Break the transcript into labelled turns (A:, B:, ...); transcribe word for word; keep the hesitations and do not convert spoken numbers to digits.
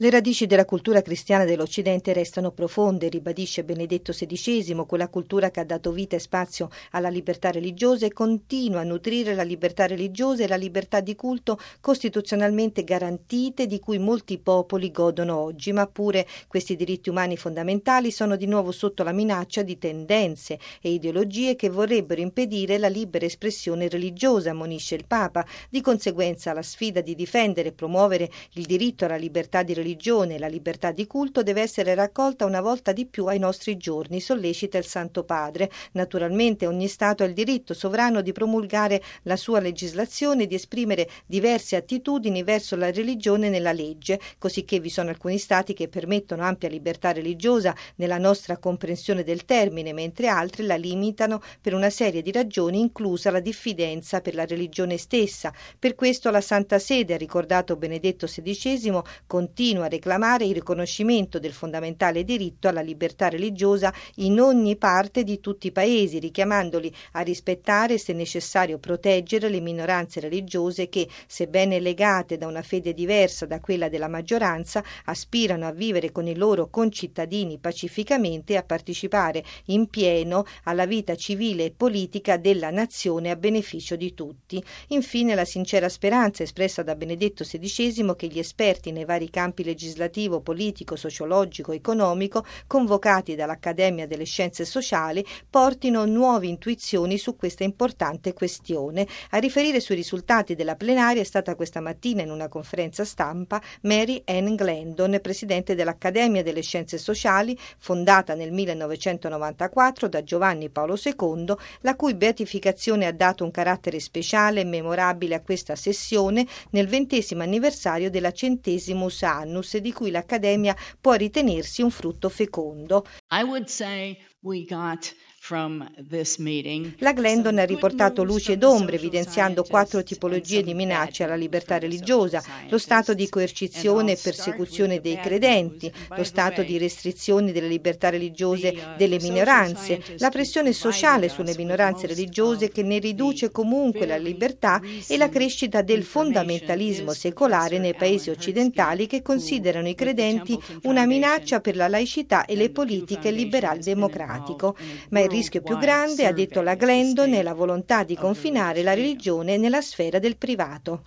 A: Le radici della cultura cristiana dell'Occidente restano profonde, ribadisce Benedetto sedicesimo, quella cultura che ha dato vita e spazio alla libertà religiosa e continua a nutrire la libertà religiosa e la libertà di culto costituzionalmente garantite di cui molti popoli godono oggi, ma pure questi diritti umani fondamentali sono di nuovo sotto la minaccia di tendenze e ideologie che vorrebbero impedire la libera espressione religiosa, ammonisce il Papa. Di conseguenza la sfida di difendere e promuovere il diritto alla libertà di religione e la libertà di culto deve essere raccolta una volta di più ai nostri giorni, sollecita il Santo Padre. Naturalmente ogni Stato ha il diritto sovrano di promulgare la sua legislazione e di esprimere diverse attitudini verso la religione nella legge, cosicché vi sono alcuni Stati che permettono ampia libertà religiosa nella nostra comprensione del termine, mentre altri la limitano per una serie di ragioni, inclusa la diffidenza per la religione stessa. Per questo la Santa Sede, ha ricordato Benedetto sedicesimo, continua a reclamare il riconoscimento del fondamentale diritto alla libertà religiosa in ogni parte di tutti i paesi, richiamandoli a rispettare e, se necessario, proteggere le minoranze religiose che, sebbene legate da una fede diversa da quella della maggioranza, aspirano a vivere con i loro concittadini pacificamente e a partecipare in pieno alla vita civile e politica della nazione a beneficio di tutti. Infine, la sincera speranza espressa da Benedetto sedicesimo che gli esperti nei vari campi legislativo, politico, sociologico, economico, convocati dall'Accademia delle Scienze Sociali, portino nuove intuizioni su questa importante questione. A riferire sui risultati della plenaria è stata questa mattina in una conferenza stampa Mary Ann Glendon, presidente dell'Accademia delle Scienze Sociali, fondata nel millenovecentonovantaquattro da Giovanni Paolo secondo, la cui beatificazione ha dato un carattere speciale e memorabile a questa sessione nel ventesimo anniversario della Centesimus Annus, di cui l'Accademia può ritenersi un frutto fecondo.
B: I would say we got from this meeting.
A: La Glendon ha riportato luci ed ombre, evidenziando quattro tipologie di minacce alla libertà religiosa: lo stato di coercizione e persecuzione dei credenti, lo stato di restrizioni delle libertà religiose delle minoranze, la pressione sociale sulle minoranze religiose che ne riduce comunque la libertà e la crescita del fondamentalismo secolare nei paesi occidentali che considerano i credenti una minaccia per la laicità e le politiche liberal-democratico. Ma il rischio più grande, ha detto la Glendon, è la volontà di confinare la religione nella sfera del privato.